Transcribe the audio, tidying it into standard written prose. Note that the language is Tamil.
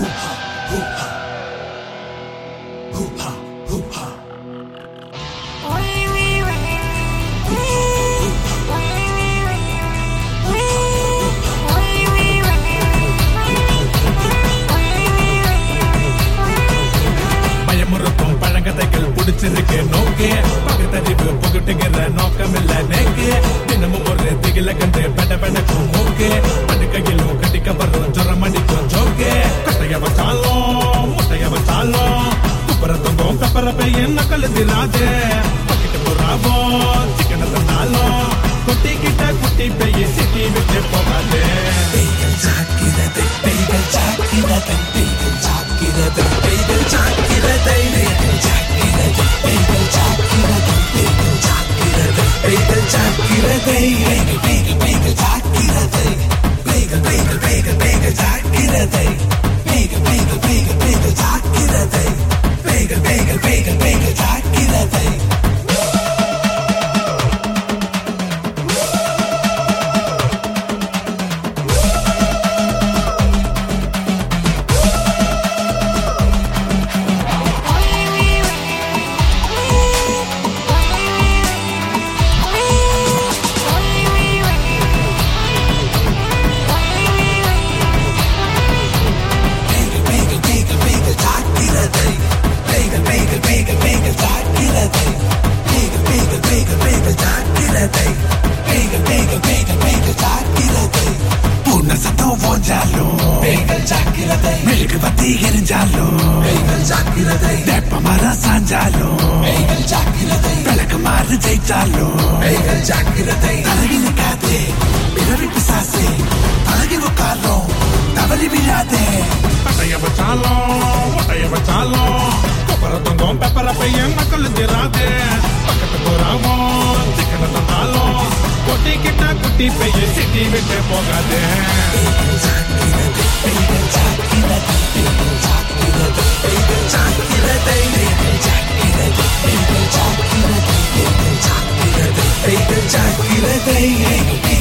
பயமுறுத்தும் பழங்கதைகள் புடிச்சிருக்கு நோக்கே பகுத்தறிவு புகுட்டுகிற நோக்கம் இல்ல நேக்கு தினமும் ஒரு திகில கண்டு பெட பெடக்கும் மூக்கே படுக்கையிலும் கட்டிக்க வரும் ஜுரம் அடிக்கும் ஜோக்கே கட்டைய வச்சாலும் முட்டைய வச்சாலும் குப்பரத்தங்கும் கப்பரப்பை என்ன கழுதிராதே பக்கிட்டு போறாவோ சிக்கன தந்தாலும் குட்டிக்கிட்ட குட்டி பெய்ய சிட்டி விட்டு போகாதே பேய்கள் சாக்கிறது பேய்கள் சாக்கிறது பேய்கள் சாக்கிறது பேய்கள் சாக்கிறது பேய்கள் சாக்கிறது பேய்கள் சாக்கிறது பேய்கள் சாக்கிறது பேய்கள் சாக்கிறது பேய்கள் பேய்கள் பேய்கள் சாக்கிறது பேய்கள் பேய்கள் பேய்கள் பேய்கள் சாக்கிறது பேய்கள் பேய்கள் பேய்கள் பேய்கள் சாக்கிறது பேய்கள் பேய்கள் பேய்கள் பேய்கள் சாக்கிறது சிட்டி விட்டு போகாதே Hey,